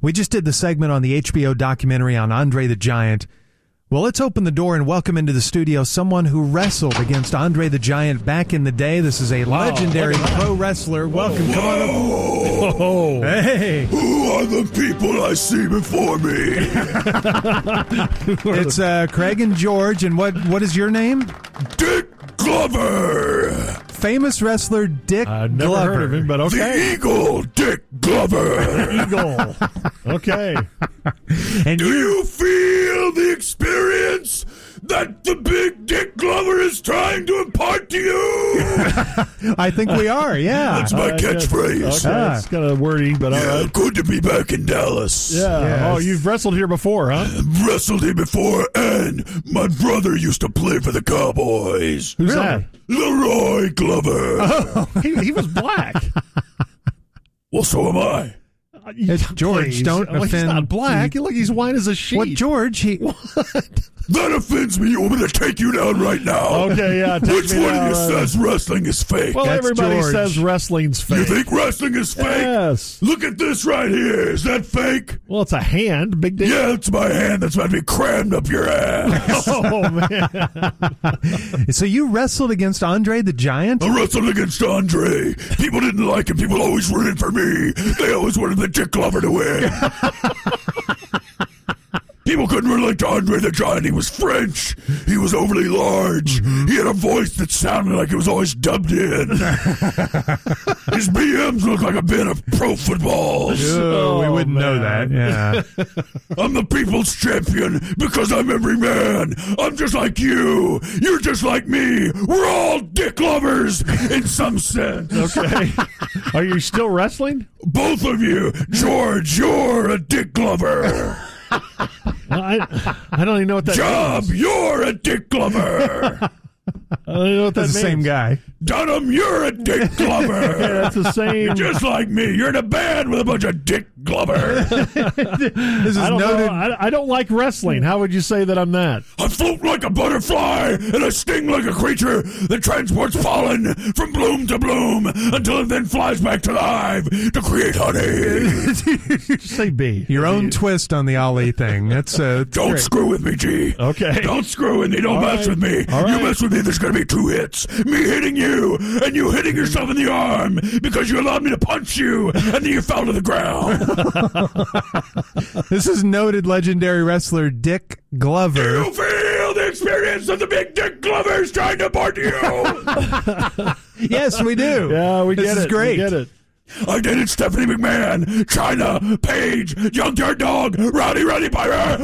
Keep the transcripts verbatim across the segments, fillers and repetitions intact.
We just did the segment on the H B O documentary on Andre the Giant. Well, let's open the door and welcome into the studio someone who wrestled against Andre the Giant back in the day. This is a wow, legendary pro wrestler. Welcome. Whoa. Come on up. Whoa. Hey. Who are the people I see before me? It's uh, Craig and George. And what what is your name? Dick Glover. Famous wrestler Dick I've never Glover. heard of him, but okay. The Eagle, Dick Glover. Eagle. Okay. And Do you, you feel the experience that the big Dick Glover is trying to impart to you? I think we are, yeah. That's my Uh, catchphrase. Okay, Ah. it's kind of wordy, but all Yeah, right. good to be back in Dallas. Yeah. Yes. Oh, you've wrestled here before, huh? Wrestled here before, and my brother used to play for the Cowboys. Who's Really? Leroy Glover. that? He, he was black. Well, so am I. It's George, Please. don't well, He's offend- not black. Look, he's white as a sheet. What, George? He, That offends me. You want me to take you down right now? Okay, yeah. Take Which me one down, of you uh, says wrestling is fake? Well, That's everybody George. says wrestling's fake. You think wrestling is fake? Yes. Look at this right here. Is that fake? Well, it's a hand. Big dick. Yeah, it's my hand that's about to be crammed up your ass. Oh, man. so you wrestled against Andre the Giant? I wrestled against Andre. People didn't like him. People always rooted for me. They always wanted the Dick Glover to win. People couldn't relate to Andre the Giant. He was French. He was overly large. Mm-hmm. He had a voice that sounded like it was always dubbed in. His B Ms looked like a bin of pro footballs. Oh, we wouldn't know that. Yeah. I'm the people's champion because I'm every man. I'm just like you. You're just like me. We're all Dick lovers in some sense. Okay. Are you still wrestling? Both of you. George, you're a Dick Glover. I, I don't even know what that Job, means. you're a Dick Glover. I don't even know what that That's the means. same guy. Dunham, you're a Dick Glover. Yeah, that's the same. You're just like me. You're in a band with a bunch of Dick Glover. This is I don't noted. know. I, I don't like wrestling. How would you say that I'm that? I float like a butterfly, and I sting like a creature that transports pollen from bloom to bloom until it then flies back to the hive to create honey. Just say B. Your own twist on the Ali thing. That's uh, Don't great. screw with me, G. Okay. Don't screw with me. Don't All mess right. with me. All You right. mess with me, there's going to be two hits. Me hitting you, and you hitting yourself in the arm because you allowed me to punch you, and then you fell to the ground. This is noted legendary wrestler Dick Glover. You feel the experience of the big Dick Glover's trying to board you. Yes, we do. Yeah, we this get is it. great. We get it. I dated Stephanie McMahon, China, Paige, Young Dirt Dog, Rowdy Roddy Piper.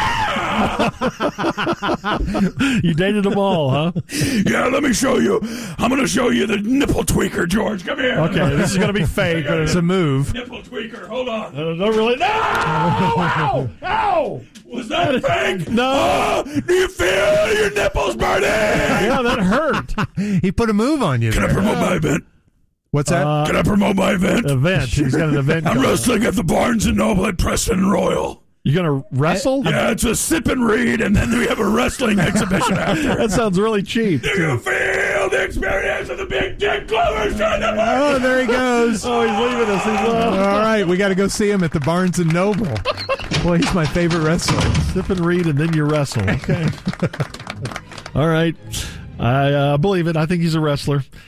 You dated them all, huh? Yeah, let me show you. I'm going to show you the nipple tweaker, George. Come here. Okay, this is going to be fake. but It's a move. Nipple tweaker. Hold on. Uh, don't really. No! Ow! Ow! Was that fake? No. Oh, do you feel your nipples burning? Yeah, that hurt. He put a move on you Can I there. promote my event? What's that? Uh, Can I promote my event? event. He's got an event. I'm going. wrestling at the Barnes and Noble at Preston and Royal. You're going to wrestle? Yeah, it's a sip and read, and then we have a wrestling exhibition after. That sounds really cheap. Do you feel the experience of the big Dick Glover trying to Oh, there he goes. Oh, he's leaving us. He's All uh, right, we got to go see him at the Barnes and Noble. Boy, he's my favorite wrestler. sip and read, and then you wrestle. Okay. All right. I uh, believe it. I think he's a wrestler.